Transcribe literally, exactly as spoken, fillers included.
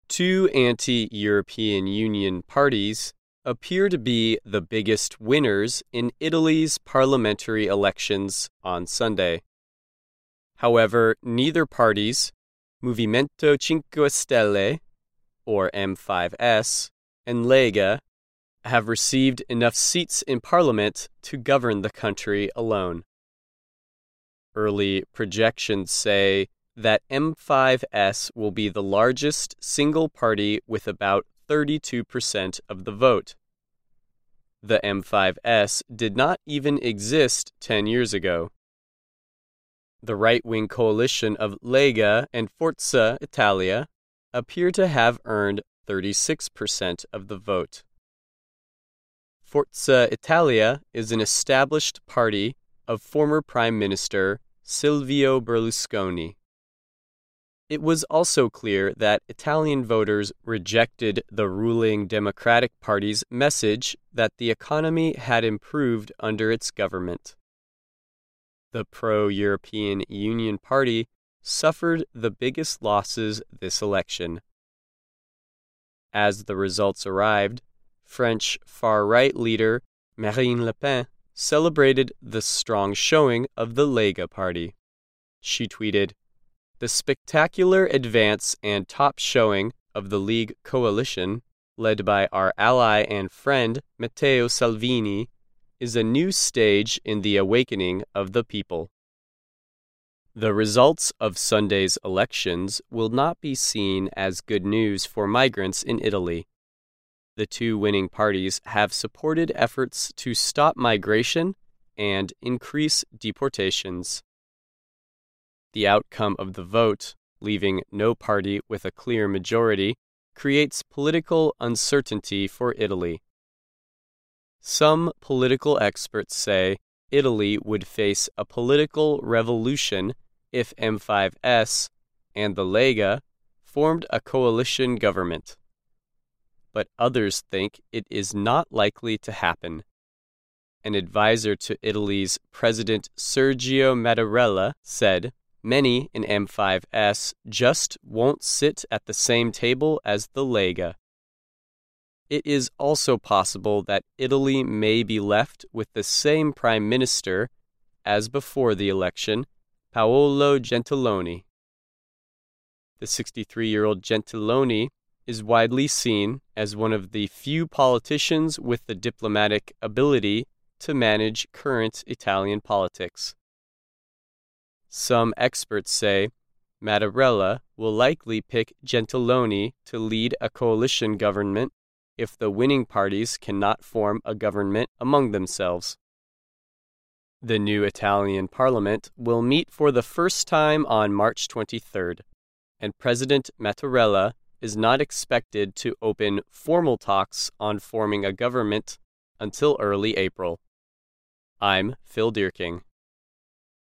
Two anti-European Union parties appear to be the biggest winners in Italy's parliamentary elections on Sunday. However, neither parties, Movimento Cinque Stelle, or M five S, and Lega, have received enough seats in parliament to govern the country alone. Early projections say that M five S will be the largest single party with about thirty-two percent of the vote. The M five S did not even exist ten years ago. The right-wing coalition of Lega and Forza Italia appear to have earned thirty-six percent of the vote. Forza Italia is an established party of former Prime Minister Silvio Berlusconi. It was also clear that Italian voters rejected the ruling Democratic Party's message that the economy had improved under its government. The pro-European Union Party suffered the biggest losses this election. As the results arrived, French far-right leader Marine Le Pen celebrated the strong showing of the Lega party. She tweeted, "The spectacular advance and top showing of the League coalition, led by our ally and friend Matteo Salvini, is a new stage in the awakening of the people." The results of Sunday's elections will not be seen as good news for migrants in Italy. The two winning parties have supported efforts to stop migration and increase deportations. The outcome of the vote, leaving no party with a clear majority, creates political uncertainty for Italy. Some political experts say Italy would face a political revolution if M five S and the Lega formed a coalition government. But others think it is not likely to happen. An advisor to Italy's President Sergio Mattarella said, "Many in M five S just won't sit at the same table as the Lega." It is also possible that Italy may be left with the same prime minister as before the election, Paolo Gentiloni. The sixty-three-year-old Gentiloni is widely seen as one of the few politicians with the diplomatic ability to manage current Italian politics. Some experts say Mattarella will likely pick Gentiloni to lead a coalition government if the winning parties cannot form a government among themselves. The new Italian parliament will meet for the first time on March twenty-third, and President Mattarella is not expected to open formal talks on forming a government until early April. I'm Phil Deerking.